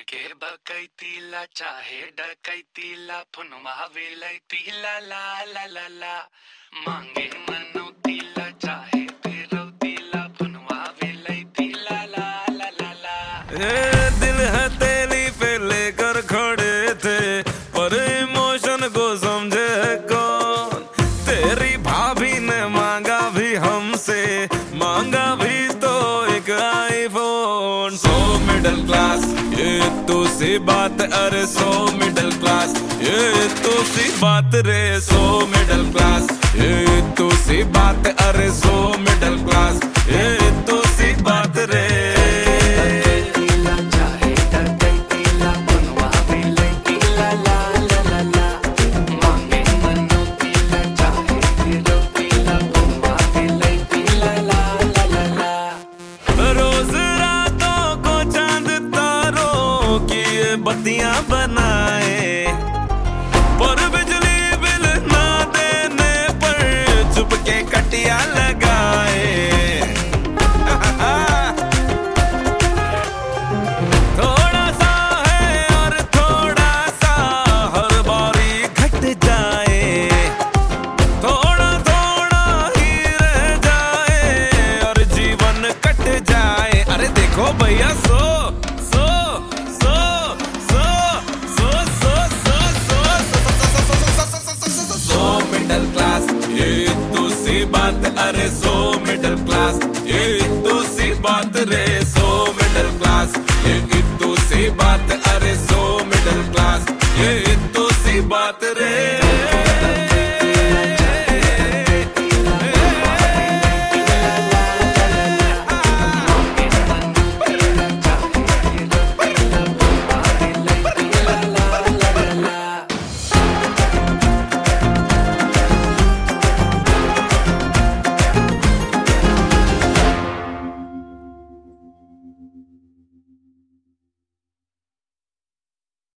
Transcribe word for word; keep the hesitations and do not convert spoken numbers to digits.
के बकैतीला चाहे डकैतीला फुनवा वेलैतीला ला ला ला ला मांगे मनौतीला चाहे तेरौतीला फुनवा वेलैतीला ला ला ला ला। ये दिल हथेली पे लेकर खड़े थे पर इमोशन को समझे कौन। तेरी भाभी ने मांगा भी हमसे, मांगा भी तो एक आईफोन। सो मिडिल क्लास ये तो सी बात, अरे सो मिडिल क्लास ये तो सी बात रे। सो मिडिल क्लास ये तो सी बात, अरे सो मिडिल क्लास ये तो सी बात रे। बत्तियां बनाए पर बिजली बिल ना देने पर चुपके कटिया लगाए। थोड़ा सा है और थोड़ा सा हर बारी घट जाए, थोड़ा थोड़ा ही रह जाए और जीवन कट जाए। अरे देखो भैया सो मिडिल क्लास ये तो सी बात, अरे सो मिडिल क्लास ये तो सी बात रे। सो मिडिल क्लास ये तो सी बात, अरे सो मिडिल क्लास ये तो सी बात रे।